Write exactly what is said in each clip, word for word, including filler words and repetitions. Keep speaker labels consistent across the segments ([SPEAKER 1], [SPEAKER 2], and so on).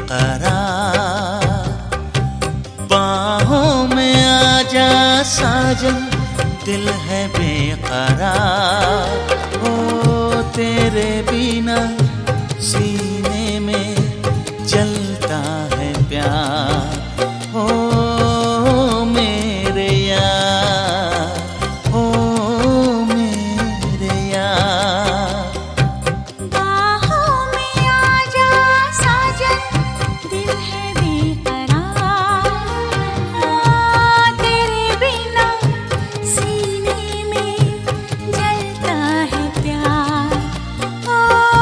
[SPEAKER 1] बेकरार। बाहों में आजा साजन, दिल है बेकरार। ओ तेरे बिना सीने में जलता है प्यार। ओ मेरे यार, ओ मेरे यार।
[SPEAKER 2] बाहों में आजा साजन, दिल है बेकरार। ओ तेरे बिना सीने में जलता है प्यार। ओ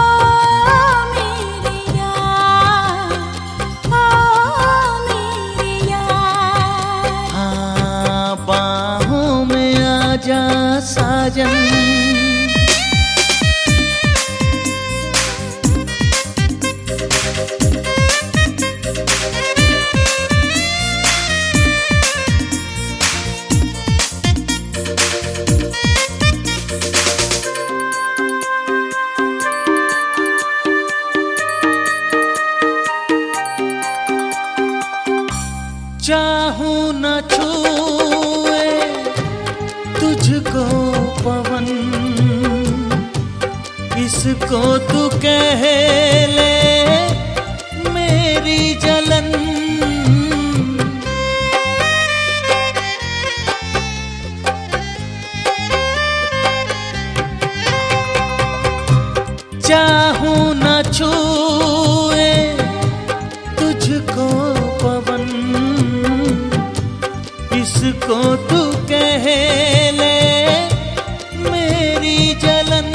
[SPEAKER 2] मेरे यार, ओ मेरे यार।
[SPEAKER 1] हाँ, बाहों में आजा साजन। चाहूं न छूए तुझको पवन, इसको तू कह ले मेरी जलन। चाहूं न छूए तुझको पवन, इसको तू कह ले मेरी जलन।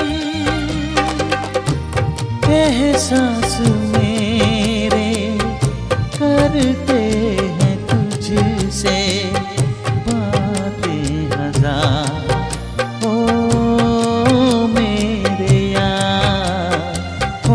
[SPEAKER 1] एहसास मेरे करते हैं तुझसे बातें हजार। ओ मेरे यार, ओ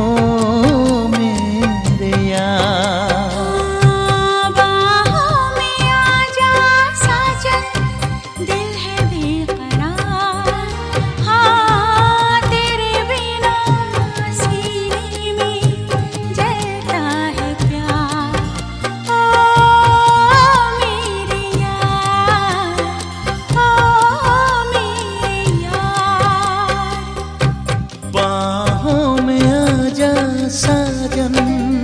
[SPEAKER 1] मेरे यार।
[SPEAKER 2] बाहों में आजा साजन, दिल है बेकरार। हाँ, तेरे बिना सीने में जलता है प्यार। ओ मेरे यार, ओ मेरे यार।
[SPEAKER 1] बाहों में आजा साजन।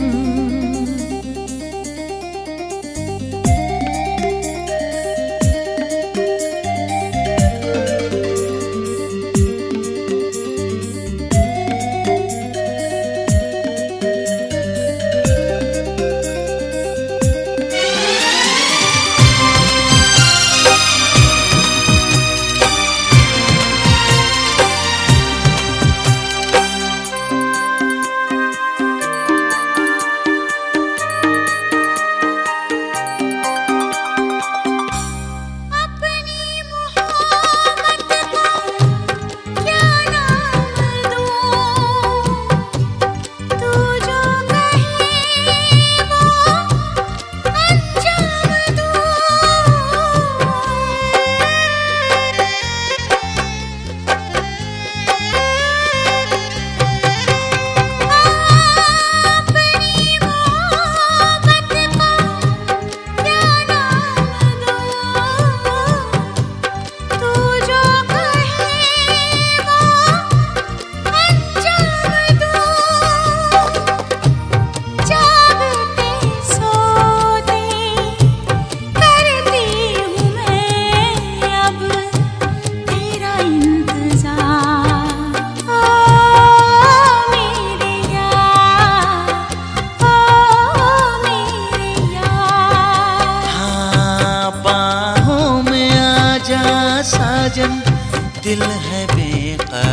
[SPEAKER 1] साजन, दिल है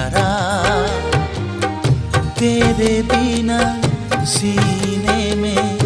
[SPEAKER 1] बेकरार। तेरे बिना सीने में